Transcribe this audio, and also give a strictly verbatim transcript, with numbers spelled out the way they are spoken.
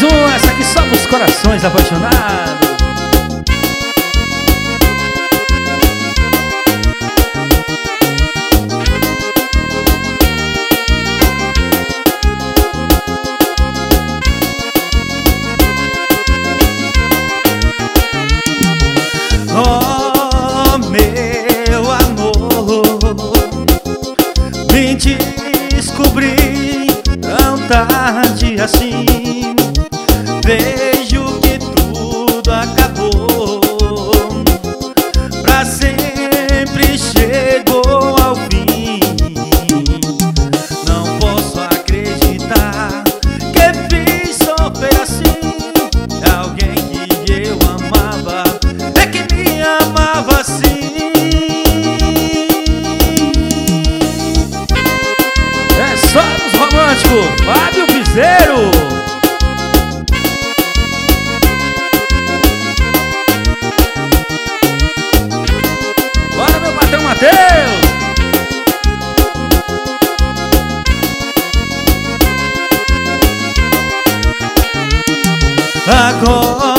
um, essa aqui só pros corações apaixonados. Oh, meu amor, vim te descobrir tão tarde assim. Vejo que tudo acabou, pra sempre chegou ao fim. Não posso acreditar que fiz sofrer assim alguém que eu amava, é que me amava assim. É só os românticos, Fábio Piseiro. Bora, meu patrão Matheus. Agora